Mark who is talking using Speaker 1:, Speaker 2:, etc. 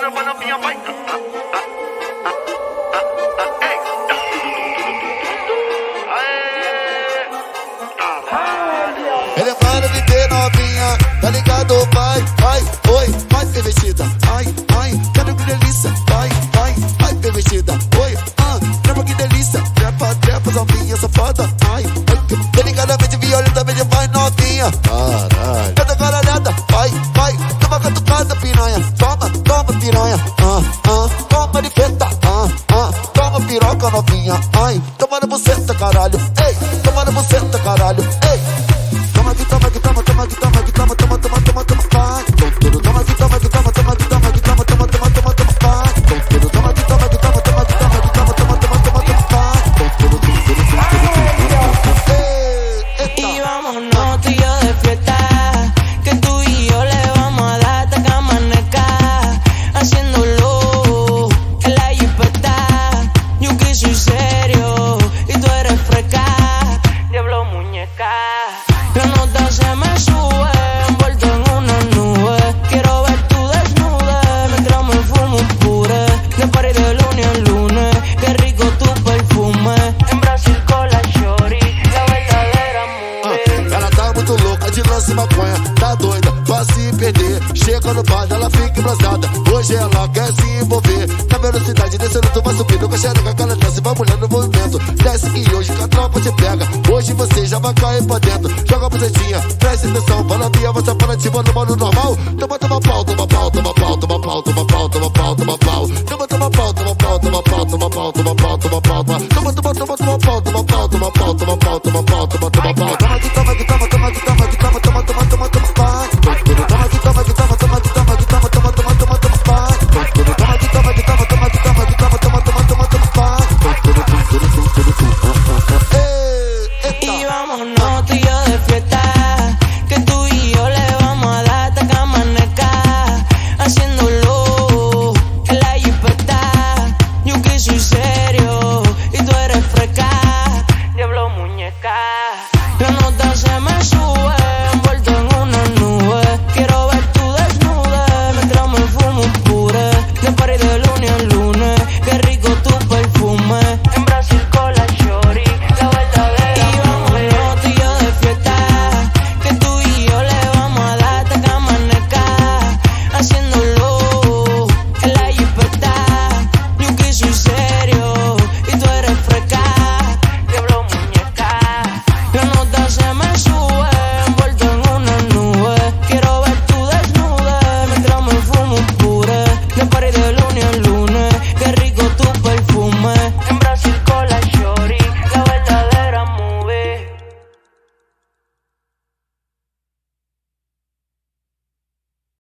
Speaker 1: Bora pra novinha, vai.
Speaker 2: Ele é para de ter novinha, tá ligado, vai, vai, oi, vai ter vestida, ai, ai, quero que delícia, vai, vai, vai ter vestida, oi, trepa que delícia, trepa, trepa, novinha safada, ai, ai, delicadamente violentamente vai novinha, caralho, canta caralhada, vai, vai, toma catucada piranha, toma, toma piranha, toma de feta, toma piroca novinha, ai, toma na buceta caralho, ei, toma na buceta caralho, ei. Toma aqui, toma aqui, toma, toma aqui, toma aqui, toma, toma, toma, toma, toma, vai. Toma aqui, toma aqui, toma, toma aqui, toma aqui, toma, toma, toma, toma, toma, vai. Toma aqui, toma aqui, toma, toma aqui, toma aqui, toma, toma, toma, toma, toma, vai.
Speaker 3: Y vámonos tú y yo de fiesta, que tú y yo le vamos a dar hasta que amanezca, haciéndolo en la jipeta. Yo que soy serio y tú eres fresca, diablo muñeca. La nota se me sube, envuelto en una nube. Quiero ver tu desnuda, mientras me fumo un puré. De party de lunes a lunes, qué rico tu perfume. En Brasil con la shorty, la verdadera mujer.
Speaker 2: Ela tá muito louca de lance e maconha, tá doida pra se perder. Chega no bar, ela fica embrasada. Hoje ela quer se envolver. Na velocidade, descendo, tu vai subindo. Com a xereca que ela desce, vai mulher no movimento. Desce e hoje que a tropa te pega. Hoje você já vai cair pra dentro. Joga a bucetinha, presta atenção. Fala minha, você para de cima no modo normal. Toma, toma pau, toma pau, toma pau, toma pau, toma pau, toma pau, toma pau. Toma, toma pau, toma pau, toma pau, toma pau, toma pau, toma pau. Toma, toma, toma, toma pau, toma pau, toma pau, toma pau, toma pau, toma pau, toma pau. Toma aqui, toma aqui,